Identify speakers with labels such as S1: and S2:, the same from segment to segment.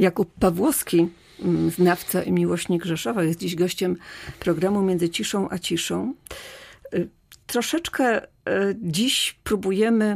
S1: Jakub Pawłowski, znawca i miłośnik Rzeszowa, jest dziś gościem programu Między ciszą a ciszą. Troszeczkę dziś próbujemy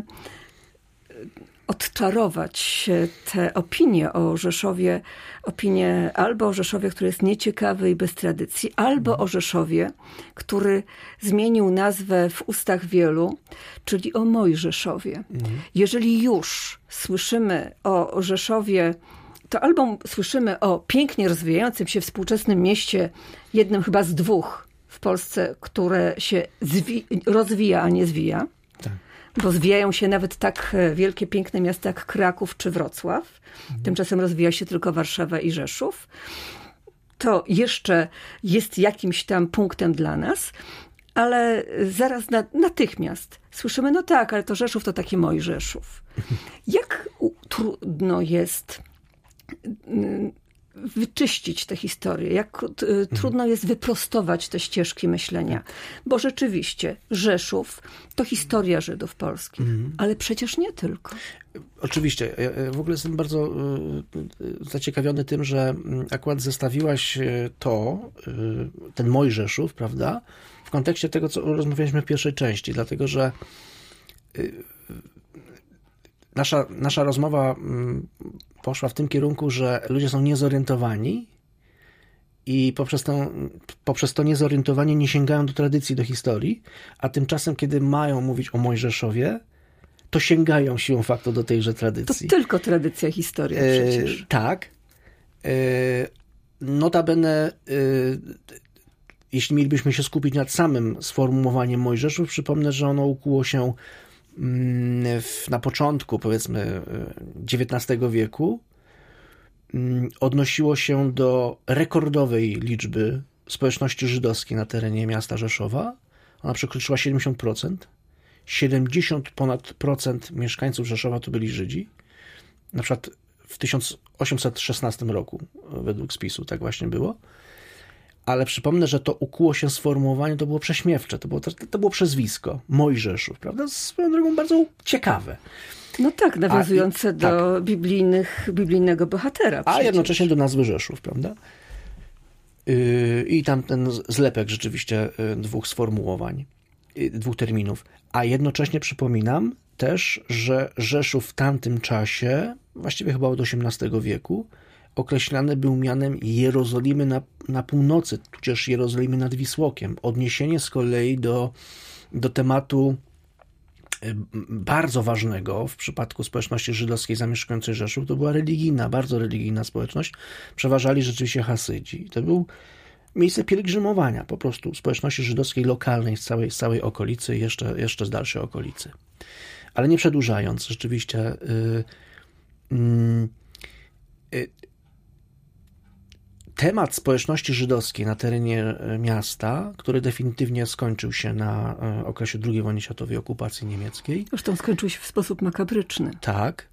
S1: odczarować te opinie o Rzeszowie, opinie albo o Rzeszowie, który jest nieciekawy i bez tradycji, albo o Rzeszowie, który zmienił nazwę w ustach wielu, czyli o Mojżeszowie. Jeżeli już słyszymy o Rzeszowie, to albo słyszymy o pięknie rozwijającym się współczesnym mieście, jednym chyba z dwóch w Polsce, które się rozwija, a nie zwija. Tak. Bo zwijają się nawet tak wielkie, piękne miasta jak Kraków czy Wrocław. Tymczasem rozwija się tylko Warszawa i Rzeszów. To jeszcze jest jakimś tam punktem dla nas, ale zaraz natychmiast słyszymy, no tak, ale to Rzeszów to taki Mojżeszów. Jak trudno jest wyczyścić tę historię, jak trudno jest wyprostować te ścieżki myślenia. Bo rzeczywiście Rzeszów to historia Żydów polskich, ale przecież nie tylko.
S2: Oczywiście. Ja w ogóle jestem bardzo zaciekawiony tym, że akurat zestawiłaś ten Mojżeszów, prawda, w kontekście tego, co rozmawialiśmy w pierwszej części, dlatego, że nasza rozmowa poszła w tym kierunku, że ludzie są niezorientowani i poprzez to niezorientowanie nie sięgają do tradycji, do historii, a tymczasem, kiedy mają mówić o Mojżeszowie, to sięgają siłą faktu do tejże tradycji.
S1: To tylko tradycja, historia przecież.
S2: Tak. Notabene, jeśli mielibyśmy się skupić nad samym sformułowaniem Mojżeszów, przypomnę, że ono ukuło się na początku, powiedzmy, XIX wieku, odnosiło się do rekordowej liczby społeczności żydowskiej na terenie miasta Rzeszowa. Ona przekroczyła 70%. 70% ponad mieszkańców Rzeszowa to byli Żydzi. Na przykład w 1816 roku, według spisu, tak właśnie było. Ale przypomnę, że to ukuło się sformułowanie, to było prześmiewcze, to było przezwisko, Mojżeszów, prawda? Swoją drogą bardzo ciekawe.
S1: No tak, nawiązujące do biblijnego bohatera.
S2: A jednocześnie do nazwy Rzeszów, prawda? I tam ten zlepek rzeczywiście dwóch sformułowań, dwóch terminów. A jednocześnie przypominam też, że Rzeszów w tamtym czasie, właściwie chyba od XVIII wieku, określany był mianem Jerozolimy na północy, tudzież Jerozolimy nad Wisłokiem. Odniesienie z kolei do tematu bardzo ważnego w przypadku społeczności żydowskiej zamieszkującej Rzeszów, to była religijna, bardzo religijna społeczność. Przeważali rzeczywiście Hasydzi. To był miejsce pielgrzymowania po prostu społeczności żydowskiej lokalnej z całej okolicy i jeszcze z dalszej okolicy. Ale nie przedłużając, rzeczywiście temat społeczności żydowskiej na terenie miasta, który definitywnie skończył się na okresie II wojny światowej, okupacji niemieckiej.
S1: Zresztą skończył się w sposób makabryczny.
S2: Tak.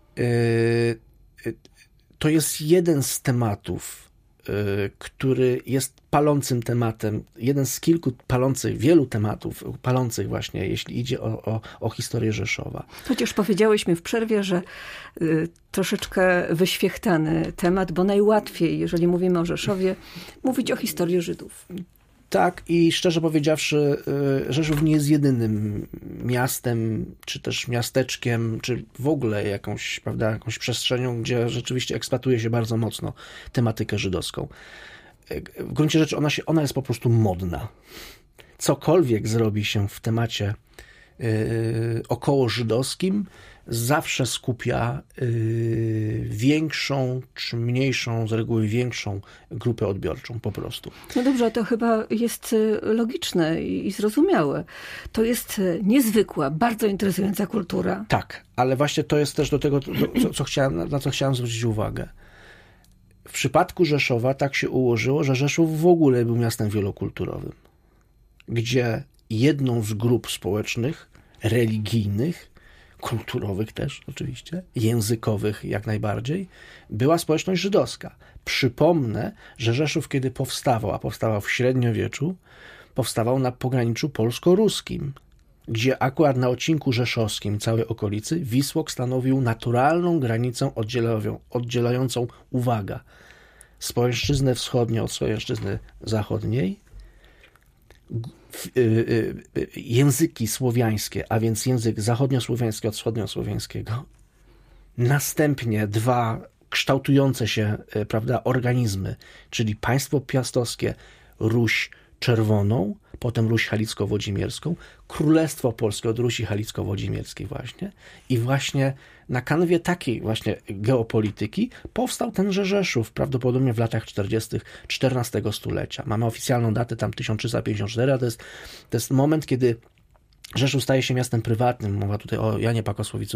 S2: To jest jeden z tematów, który jest palącym tematem, jeden z kilku wielu tematów palących właśnie, jeśli idzie o historię Rzeszowa.
S1: Chociaż powiedziałyśmy w przerwie, że troszeczkę wyświechtany temat, bo najłatwiej, jeżeli mówimy o Rzeszowie, mówić o historii Żydów.
S2: Tak, i szczerze powiedziawszy, Rzeszów nie jest jedynym miastem, czy też miasteczkiem, czy w ogóle jakąś przestrzenią, gdzie rzeczywiście eksploatuje się bardzo mocno tematykę żydowską. W gruncie rzeczy ona jest po prostu modna. Cokolwiek zrobi się w temacie około żydowskim, zawsze skupia większą czy mniejszą, z reguły większą grupę odbiorczą po prostu.
S1: No dobrze, to chyba jest logiczne i zrozumiałe. To jest niezwykła, bardzo interesująca kultura.
S2: Tak, ale właśnie to jest też do tego, na co chciałem zwrócić uwagę. W przypadku Rzeszowa tak się ułożyło, że Rzeszów w ogóle był miastem wielokulturowym, gdzie jedną z grup społecznych, religijnych, kulturowych też oczywiście, językowych jak najbardziej, była społeczność żydowska. Przypomnę, że Rzeszów, kiedy powstawał, a powstawał w średniowieczu, powstawał na pograniczu polsko-ruskim. gdzie akurat na odcinku rzeszowskim całej okolicy Wisłok stanowił naturalną granicę oddzielającą, uwaga, Słowiańszczyznę wschodnią od Słowiańszczyzny zachodniej, języki słowiańskie, a więc język zachodniosłowiański od wschodniosłowiańskiego, następnie dwa kształtujące się, prawda, organizmy, czyli państwo piastowskie, Ruś Czerwoną, potem Ruś Halicko-Wodzimierską, Królestwo Polskie od Rusi Halicko-Wodzimierskiej właśnie. I właśnie na kanwie takiej właśnie geopolityki powstał tenże Rzeszów, prawdopodobnie w latach 40. XIV stulecia. Mamy oficjalną datę tam 1354, a to jest moment, kiedy Rzeszów staje się miastem prywatnym. Mowa tutaj o Janie Pakosłowicu,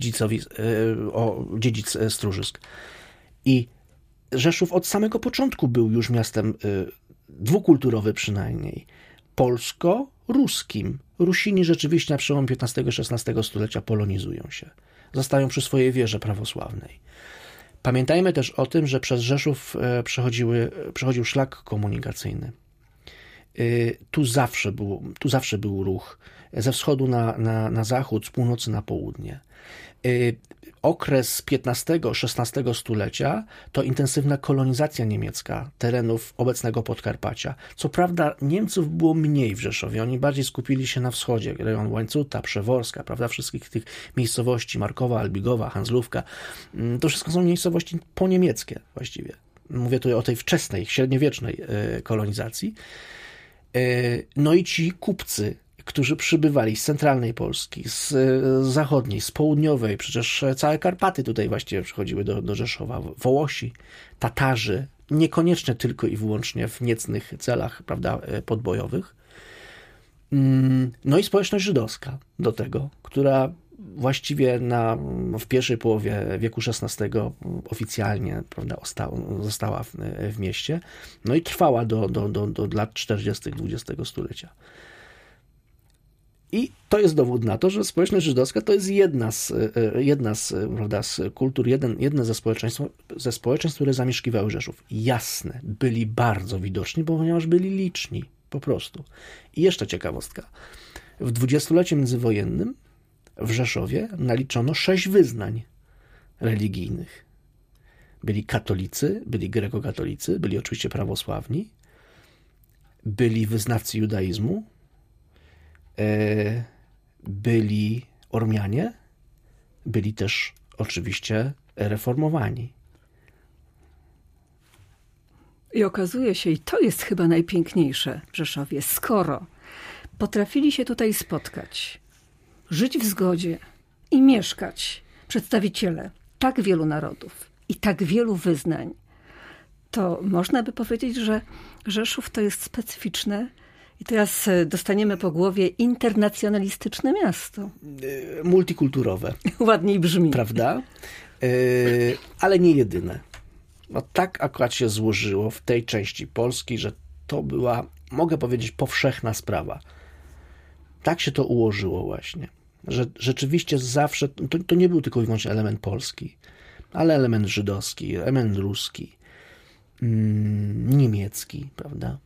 S2: dziedzic Stróżysk. I Rzeszów od samego początku był już miastem dwukulturowy przynajmniej. Polsko-ruskim. Rusini rzeczywiście na przełomie XV i XVI stulecia polonizują się. Zostają przy swojej wierze prawosławnej. Pamiętajmy też o tym, że przez Rzeszów przechodził szlak komunikacyjny. Tu zawsze był ruch. Ze wschodu na zachód, z północy na południe. Okres XV-XVI stulecia to intensywna kolonizacja niemiecka terenów obecnego Podkarpacia. Co prawda Niemców było mniej w Rzeszowie, oni bardziej skupili się na wschodzie, rejon Łańcuta, Przeworska, prawda, wszystkich tych miejscowości, Markowa, Albigowa, Hanzlówka. To wszystko są miejscowości poniemieckie właściwie. Mówię tutaj o tej wczesnej, średniowiecznej kolonizacji. No i ci kupcy, którzy przybywali z centralnej Polski, z zachodniej, z południowej, przecież całe Karpaty tutaj właściwie przychodziły do Rzeszowa, Wołosi, Tatarzy, niekoniecznie tylko i wyłącznie w niecnych celach, prawda, podbojowych. No i społeczność żydowska do tego, która właściwie w pierwszej połowie wieku XVI oficjalnie, prawda, została w mieście, no i trwała do lat 40. XX stulecia. I to jest dowód na to, że społeczność żydowska to jest jedna z kultur, jedne ze społeczeństw, które zamieszkiwały Rzeszów. Jasne, byli bardzo widoczni, ponieważ byli liczni, po prostu. I jeszcze ciekawostka. W dwudziestoleciu międzywojennym w Rzeszowie naliczono 6 wyznań religijnych. Byli katolicy, byli grekokatolicy, byli oczywiście prawosławni, byli wyznawcy judaizmu, byli Ormianie, byli też oczywiście reformowani.
S1: I okazuje się, i to jest chyba najpiękniejsze w Rzeszowie, skoro potrafili się tutaj spotkać, żyć w zgodzie i mieszkać przedstawiciele tak wielu narodów i tak wielu wyznań, to można by powiedzieć, że Rzeszów to jest specyficzne i teraz dostaniemy po głowie internacjonalistyczne miasto.
S2: Multikulturowe.
S1: Ładniej brzmi.
S2: Prawda? Ale nie jedyne. No tak akurat się złożyło w tej części Polski, że to była, mogę powiedzieć, powszechna sprawa. Tak się to ułożyło właśnie. Że rzeczywiście zawsze, to nie był tylko i wyłącznie element polski, ale element żydowski, element ruski, niemiecki, prawda?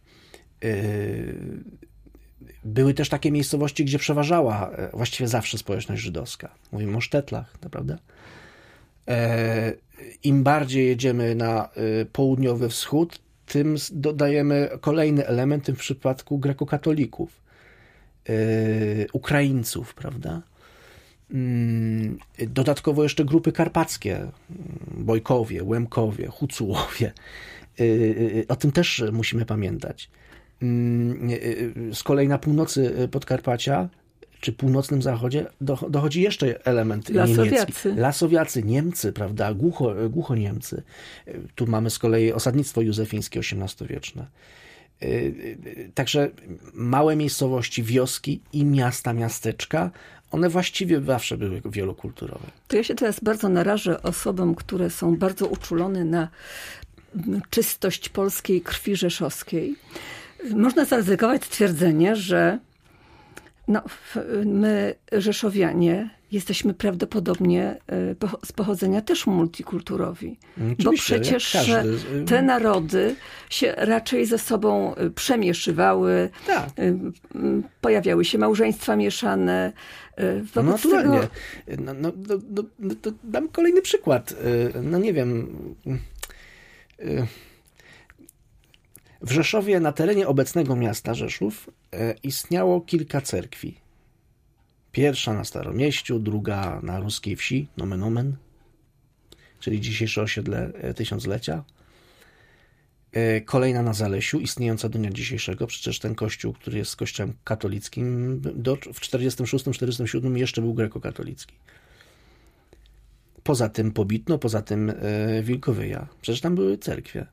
S2: Były też takie miejscowości, gdzie przeważała właściwie zawsze społeczność żydowska. Mówimy o sztetlach, prawda? Im bardziej jedziemy na południowy wschód, tym dodajemy kolejny element, w przypadku grekokatolików, Ukraińców, prawda? Dodatkowo jeszcze grupy karpackie, Bojkowie, Łemkowie, Hucułowie. O tym też musimy pamiętać. Z kolei na północy Podkarpacia, czy północnym zachodzie dochodzi jeszcze element niemiecki. Lasowiacy, Niemcy, prawda, głuchoniemcy. Tu mamy z kolei osadnictwo józefińskie XVIII-wieczne. Także małe miejscowości, wioski i miasta, miasteczka, one właściwie zawsze były wielokulturowe.
S1: To ja się teraz bardzo narażę osobom, które są bardzo uczulone na czystość polskiej krwi rzeszowskiej. Można zaryzykować stwierdzenie, że my, Rzeszowianie, jesteśmy prawdopodobnie z pochodzenia też multikulturowi.
S2: Oczywiście,
S1: bo przecież te narody się raczej ze sobą przemieszywały,
S2: tak.
S1: Pojawiały się małżeństwa mieszane.
S2: Naturalnie. To dam kolejny przykład. No nie wiem... W Rzeszowie, na terenie obecnego miasta Rzeszów, istniało kilka cerkwi. Pierwsza na Staromieściu, druga na Ruskiej Wsi, nomen omen, czyli dzisiejsze osiedle Tysiąclecia. Kolejna na Zalesiu, istniejąca do dnia dzisiejszego. Przecież ten kościół, który jest kościołem katolickim, w 46-47 jeszcze był grekokatolicki. Poza tym Pobitno, poza tym Wilkowyja. Przecież tam były cerkwie.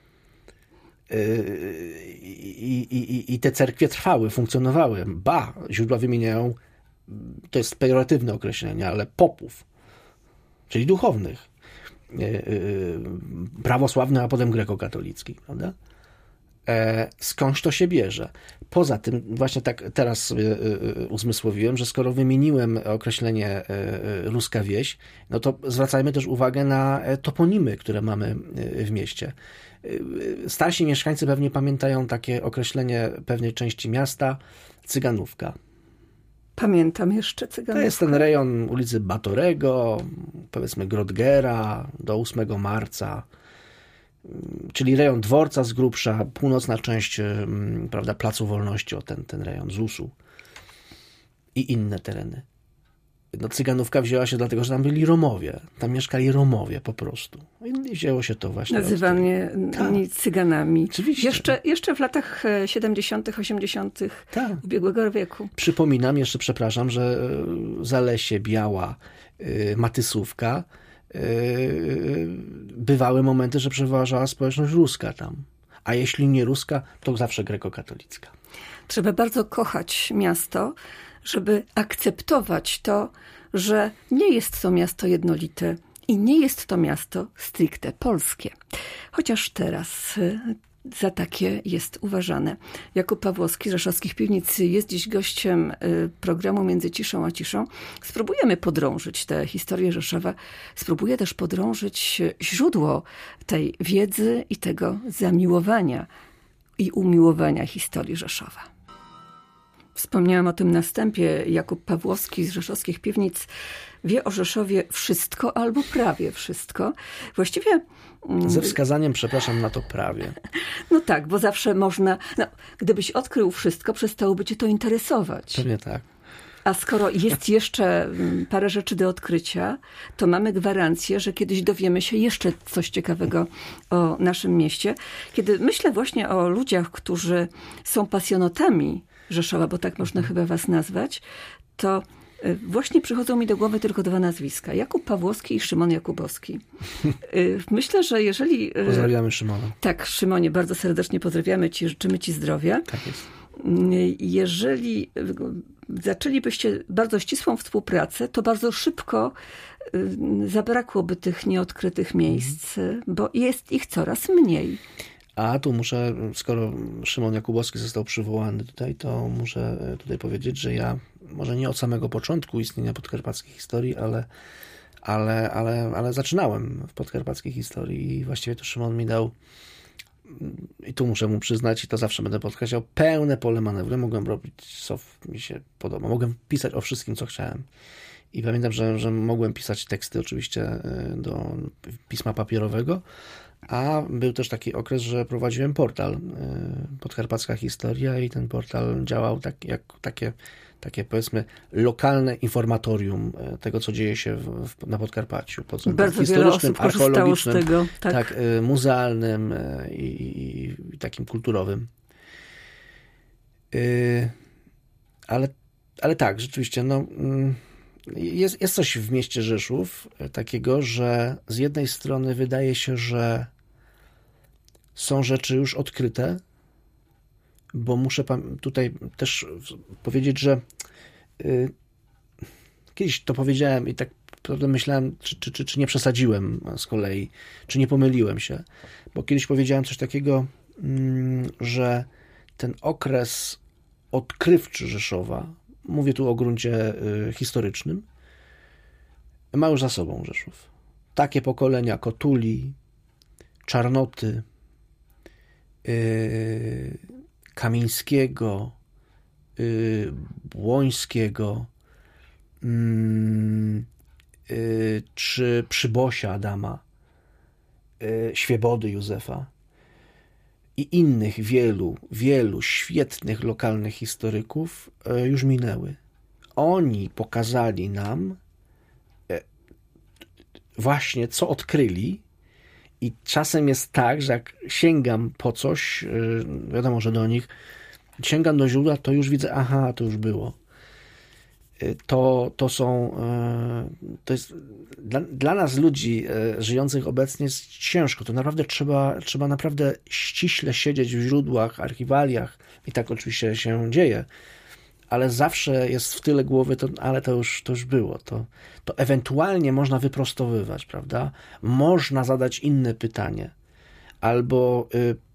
S2: I te cerkwie trwały, funkcjonowały. Źródła wymieniają, to jest pejoratywne określenie, ale popów, czyli duchownych. Prawosławny, a potem grekokatolicki, prawda? Skądś to się bierze? Poza tym, właśnie tak teraz sobie uzmysłowiłem, że skoro wymieniłem określenie ruska wieś, no to zwracajmy też uwagę na toponimy, które mamy w mieście. Starsi mieszkańcy pewnie pamiętają takie określenie pewnej części miasta, Cyganówka.
S1: Pamiętam jeszcze Cyganówkę.
S2: To jest ten rejon ulicy Batorego, powiedzmy Grodgera do 8 marca, czyli rejon dworca z grubsza, północna część, prawda, Placu Wolności, ten rejon ZUS-u i inne tereny. No, Cyganówka wzięła się dlatego, że tam byli Romowie. Tam mieszkali Romowie po prostu. I wzięło się to właśnie.
S1: Nazywanie Cyganami.
S2: Oczywiście.
S1: Jeszcze w latach 70., 80. ubiegłego wieku.
S2: Przypominam, jeszcze przepraszam, że Zalesie, Biała, Matysówka, bywały momenty, że przeważała społeczność ruska tam. A jeśli nie ruska, to zawsze grekokatolicka.
S1: Trzeba bardzo kochać miasto, żeby akceptować to, że nie jest to miasto jednolite i nie jest to miasto stricte polskie. Chociaż teraz za takie jest uważane. Jakub Pawłowski z Rzeszowskich Piwnic jest dziś gościem programu Między ciszą a ciszą. Spróbujemy podrążyć tę historię Rzeszowa. Spróbuję też podrążyć źródło tej wiedzy i tego zamiłowania i umiłowania historii Rzeszowa. Wspomniałam o tym na wstępie. Jakub Pawłowski z Rzeszowskich Piwnic wie o Rzeszowie wszystko albo prawie wszystko. Właściwie...
S2: Ze wskazaniem, przepraszam, na to prawie.
S1: No tak, bo zawsze można... gdybyś odkrył wszystko, przestałoby cię to interesować.
S2: Pewnie tak.
S1: A skoro jest jeszcze parę rzeczy do odkrycia, to mamy gwarancję, że kiedyś dowiemy się jeszcze coś ciekawego o naszym mieście. Kiedy myślę właśnie o ludziach, którzy są pasjonatami Rzeszowa, bo tak można chyba was nazwać, to właśnie przychodzą mi do głowy tylko dwa nazwiska. Jakub Pawłowski i Szymon Jakubowski. Myślę, że jeżeli...
S2: Pozdrawiamy Szymona.
S1: Tak, Szymonie, bardzo serdecznie pozdrawiamy ci, życzymy ci zdrowia.
S2: Tak jest.
S1: Jeżeli zaczęlibyście bardzo ścisłą współpracę, to bardzo szybko zabrakłoby tych nieodkrytych miejsc, bo jest ich coraz mniej.
S2: A tu muszę, skoro Szymon Jakubowski został przywołany tutaj, to muszę tutaj powiedzieć, że ja może nie od samego początku istnienia podkarpackiej historii, ale zaczynałem w podkarpackiej historii i właściwie to Szymon mi dał, i tu muszę mu przyznać, i to zawsze będę podkreślał, pełne pole manewru. Mogłem robić, co mi się podoba. Mogłem pisać o wszystkim, co chciałem. I pamiętam, że mogłem pisać teksty oczywiście do pisma papierowego, a był też taki okres, że prowadziłem portal Podkarpacka Historia i ten portal działał tak jak takie powiedzmy lokalne informatorium tego, co dzieje się na Podkarpaciu. Pod
S1: bardzo historycznym, archeologicznym, z tego,
S2: tak, muzealnym i takim kulturowym. Ale tak, rzeczywiście, no, jest coś w mieście Rzeszów takiego, że z jednej strony wydaje się, że są rzeczy już odkryte, bo muszę tutaj też powiedzieć, że kiedyś to powiedziałem i tak prawdę myślałem, czy nie przesadziłem z kolei, czy nie pomyliłem się, bo kiedyś powiedziałem coś takiego, że ten okres odkrywczy Rzeszowa, mówię tu o gruncie historycznym, ma już za sobą Rzeszów. Takie pokolenia Kotuli, Czarnoty, Kamińskiego, Błońskiego, czy Przybosia Adama, Świebody Józefa i innych wielu świetnych lokalnych historyków już minęły. Oni pokazali nam właśnie, co odkryli, i czasem jest tak, że jak sięgam po coś, wiadomo, że do nich, sięgam do źródła, to już widzę, aha, to już było. To jest dla nas, ludzi żyjących obecnie, jest ciężko. To naprawdę trzeba naprawdę ściśle siedzieć w źródłach, archiwaliach, i tak oczywiście się dzieje, ale zawsze jest w tyle głowy, ale to już było. To ewentualnie można wyprostowywać, prawda? Można zadać inne pytanie, albo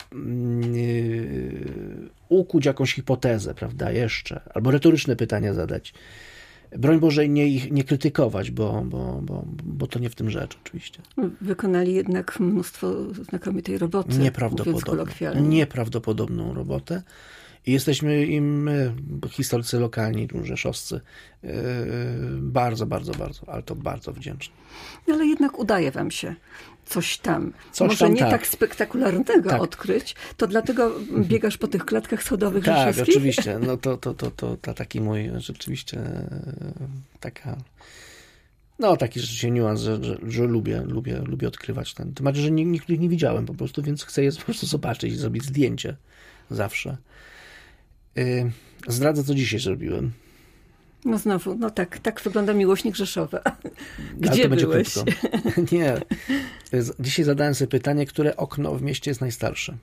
S2: ukuć jakąś hipotezę, prawda, jeszcze, albo retoryczne pytania zadać. Broń Boże, ich nie krytykować, bo to nie w tym rzecz, oczywiście.
S1: Wykonali jednak mnóstwo znakomitej roboty.
S2: Nieprawdopodobną robotę. I jesteśmy im, historycy lokalni, rzeszowscy, bardzo, bardzo, bardzo, ale to bardzo wdzięczni.
S1: Ale jednak udaje wam się coś tam. Może nie tak spektakularnego odkryć, to dlatego biegasz po tych klatkach schodowych rzeszowskich?
S2: Tak, oczywiście. No to taki mój rzeczywiście taki rzeczywiście niuans, że lubię odkrywać ten temat, że niektórych nie widziałem po prostu, więc chcę je po prostu zobaczyć i zrobić zdjęcie zawsze. Zdradzę, co dzisiaj zrobiłem.
S1: No znowu, tak wygląda miłośnik Rzeszowa. Gdzie
S2: ale to
S1: byłeś?
S2: Będzie krótko. Nie. Dzisiaj zadałem sobie pytanie, które okno w mieście jest najstarsze.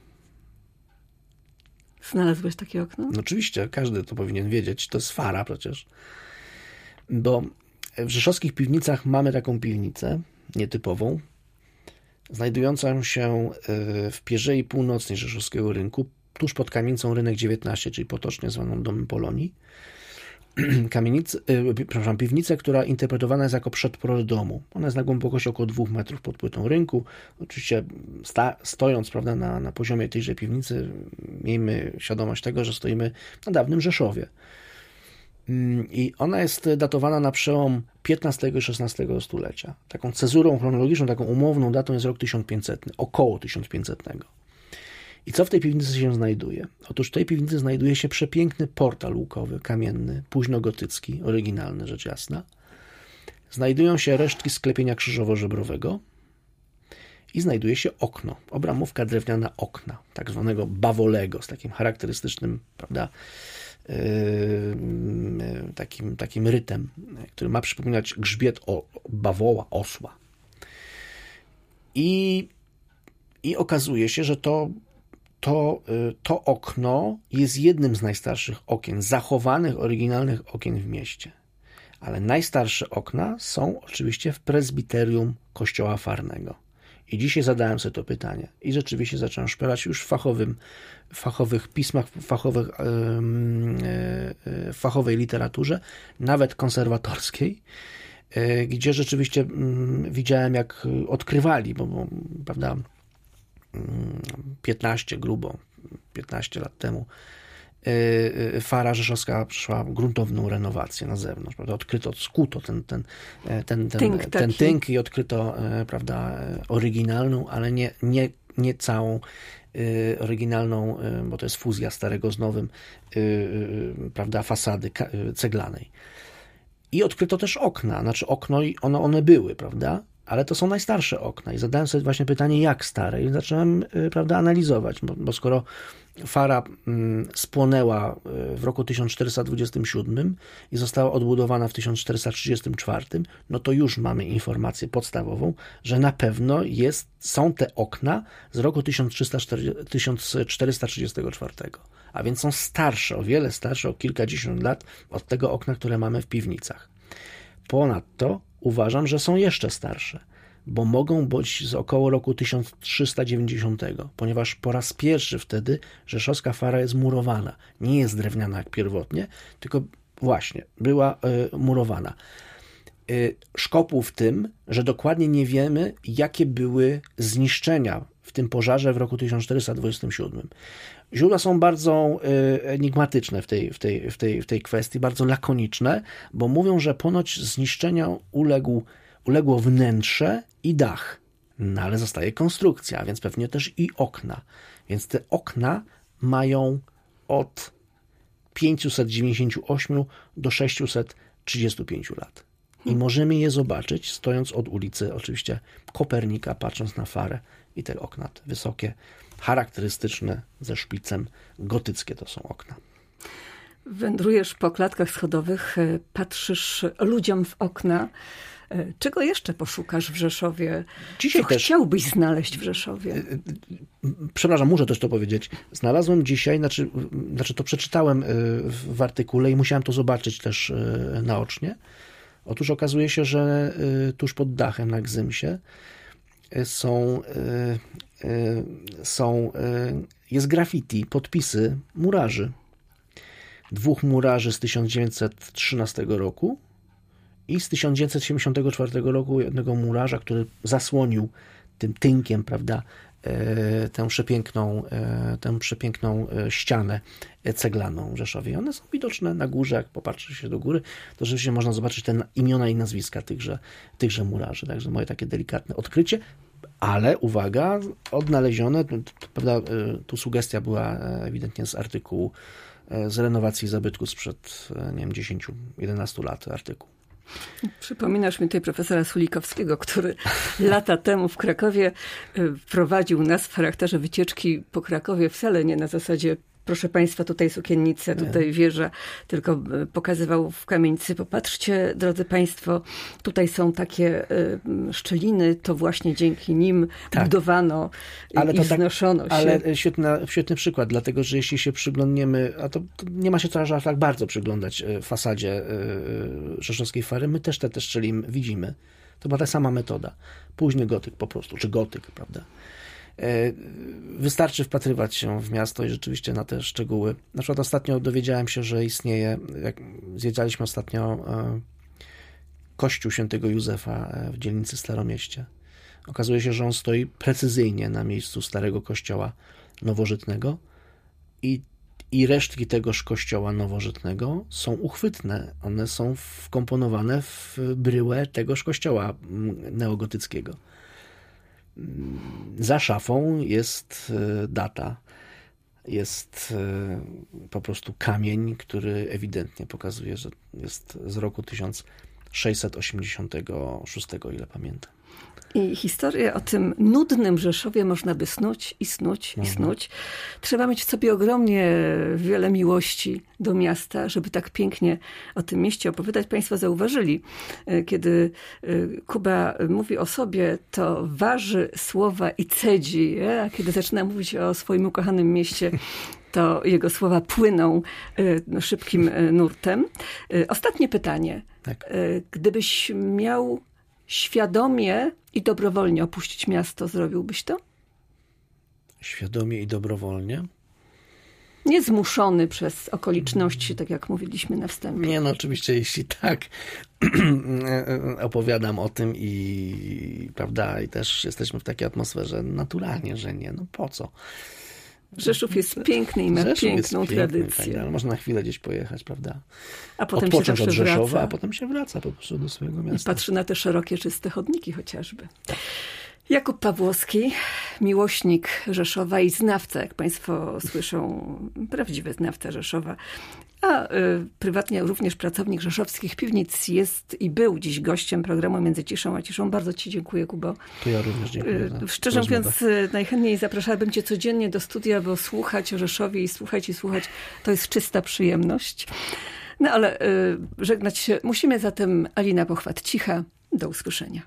S1: Znalazłeś takie okno?
S2: No oczywiście, każdy to powinien wiedzieć. To jest Fara przecież. Bo w rzeszowskich piwnicach mamy taką piwnicę nietypową, znajdującą się w pierzei północnej Rzeszowskiego Rynku, tuż pod kamienicą Rynek 19, czyli potocznie zwaną Domem Polonii. Piwnicę, która interpretowana jest jako przedporory domu. Ona jest na głębokości około 2 metrów pod płytą rynku. Oczywiście stojąc, prawda, na poziomie tejże piwnicy, miejmy świadomość tego, że stoimy na dawnym Rzeszowie. I ona jest datowana na przełom XV i XVI stulecia. Taką cezurą chronologiczną, taką umowną datą jest rok 1500, około 1500. I co w tej piwnicy się znajduje? Otóż w tej piwnicy znajduje się przepiękny portal łukowy, kamienny, późnogotycki, oryginalny, rzecz jasna. Znajdują się resztki sklepienia krzyżowo-żebrowego i znajduje się okno, obramówka drewniana okna, tak zwanego bawolego, z takim charakterystycznym, prawda, takim rytem, który ma przypominać grzbiet bawoła, osła. I okazuje się, że to okno jest jednym z najstarszych okien, zachowanych, oryginalnych okien w mieście. Ale najstarsze okna są oczywiście w prezbiterium kościoła Farnego. I dzisiaj zadałem sobie to pytanie. I rzeczywiście zacząłem szperać już w fachowych pismach, fachowej literaturze, nawet konserwatorskiej, gdzie rzeczywiście widziałem, jak odkrywali, bo prawda, 15 lat temu Fara rzeszowska przeszła gruntowną renowację na zewnątrz, prawda? Skuto ten tynk i odkryto, prawda, oryginalną, ale nie całą oryginalną, bo to jest fuzja starego z nowym, prawda, fasady ceglanej. I odkryto też okna, one były, prawda? Ale to są najstarsze okna. I zadałem sobie właśnie pytanie, jak stare. I zacząłem, prawda, analizować, bo skoro Fara spłonęła w roku 1427 i została odbudowana w 1434, no to już mamy informację podstawową, że na pewno są te okna z roku 1434. A więc są starsze, o wiele starsze, o kilkadziesiąt lat od tego okna, które mamy w piwnicach. Ponadto uważam, że są jeszcze starsze, bo mogą być z około roku 1390, ponieważ po raz pierwszy wtedy rzeszowska Fara jest murowana. Nie jest drewniana jak pierwotnie, tylko właśnie była murowana. szkopuł w tym, że dokładnie nie wiemy, jakie były zniszczenia w tym pożarze w roku 1427. Źródła są bardzo enigmatyczne w tej kwestii, bardzo lakoniczne, bo mówią, że ponoć zniszczeniom uległo wnętrze i dach. No ale zostaje konstrukcja, więc pewnie też i okna. Więc te okna mają od 598 do 635 lat. I możemy je zobaczyć, stojąc od ulicy, oczywiście Kopernika, patrząc na Farę i te okna, te wysokie, charakterystyczne, ze szpicem, gotyckie to są okna.
S1: Wędrujesz po klatkach schodowych, patrzysz ludziom w okna. Czego jeszcze poszukasz w Rzeszowie?
S2: Dzisiaj
S1: Co
S2: też
S1: chciałbyś znaleźć w Rzeszowie?
S2: Przepraszam, muszę też to powiedzieć. Znalazłem dzisiaj, znaczy to przeczytałem w artykule i musiałem to zobaczyć też naocznie. Otóż okazuje się, że tuż pod dachem na Gzymsie jest graffiti, podpisy murarzy. 2 murarzy z 1913 roku i z 1974 roku jednego murarza, który zasłonił tym tynkiem, prawda, tę przepiękną ścianę ceglaną w Rzeszowie. One są widoczne na górze, jak popatrzy się do góry, to rzeczywiście można zobaczyć te imiona i nazwiska tychże murarzy. Także moje takie delikatne odkrycie, ale uwaga, odnalezione, prawda, tu sugestia była ewidentnie z artykułu z renowacji zabytku sprzed, nie wiem, 10-11 lat artykuł.
S1: Przypominasz mi tutaj profesora Sulikowskiego, który lata temu w Krakowie prowadził nas w charakterze wycieczki po Krakowie, wcale nie na zasadzie proszę państwa, tutaj sukiennica, tutaj wieża, tylko pokazywał w kamienicy, popatrzcie, drodzy państwo, tutaj są takie szczeliny, to właśnie dzięki nim budowano i wznoszono się.
S2: Ale świetny przykład, dlatego, że jeśli się przyglądniemy, a to nie ma się co aż tak bardzo przyglądać fasadzie rzeszowskiej Fary, my też te szczeliny widzimy. To była ta sama metoda. Późny gotyk po prostu, czy gotyk, prawda? Wystarczy wpatrywać się w miasto i rzeczywiście na te szczegóły. Na przykład ostatnio dowiedziałem się, że istnieje, jak zwiedzaliśmy ostatnio kościół świętego Józefa w dzielnicy Staromieście. Okazuje się, że on stoi precyzyjnie na miejscu starego kościoła nowożytnego i resztki tegoż kościoła nowożytnego są uchwytne. One są wkomponowane w bryłę tegoż kościoła neogotyckiego. Za szafą jest data, jest po prostu kamień, który ewidentnie pokazuje, że jest z roku 1686, o ile pamiętam.
S1: I historię o tym nudnym Rzeszowie można by snuć i snuć i snuć. Trzeba mieć w sobie ogromnie wiele miłości do miasta, żeby tak pięknie o tym mieście opowiadać. Państwo zauważyli, kiedy Kuba mówi o sobie, to waży słowa i cedzi, a kiedy zaczyna mówić o swoim ukochanym mieście, to jego słowa płyną szybkim nurtem. Ostatnie pytanie.
S2: Tak.
S1: Gdybyś miał świadomie i dobrowolnie opuścić miasto, zrobiłbyś to?
S2: Świadomie i dobrowolnie?
S1: Nie zmuszony przez okoliczności, tak jak mówiliśmy na wstępie.
S2: Nie, no oczywiście, jeśli tak, opowiadam o tym i prawda, i też jesteśmy w takiej atmosferze, naturalnie, że nie, no po co?
S1: Rzeszów jest piękny i ma piękną tradycję.
S2: Tak, ale można na chwilę gdzieś pojechać, prawda?
S1: A potem
S2: odpocząć
S1: się
S2: od Rzeszowa,
S1: wraca.
S2: a potem się wraca po prostu do swojego miasta.
S1: I patrzy na te szerokie, czyste chodniki chociażby. Jakub Pawłowski, miłośnik Rzeszowa i znawca, jak państwo słyszą, prawdziwy znawca Rzeszowa, a prywatnie również pracownik rzeszowskich piwnic, jest i był dziś gościem programu Między ciszą a ciszą. Bardzo ci dziękuję, Kubo.
S2: To ja również dziękuję.
S1: Szczerze mówiąc, najchętniej zapraszałabym cię codziennie do studia, bo słuchać o Rzeszowie i słuchać, to jest czysta przyjemność. No ale żegnać się musimy, zatem Alina Pochwat-Cicha. Do usłyszenia.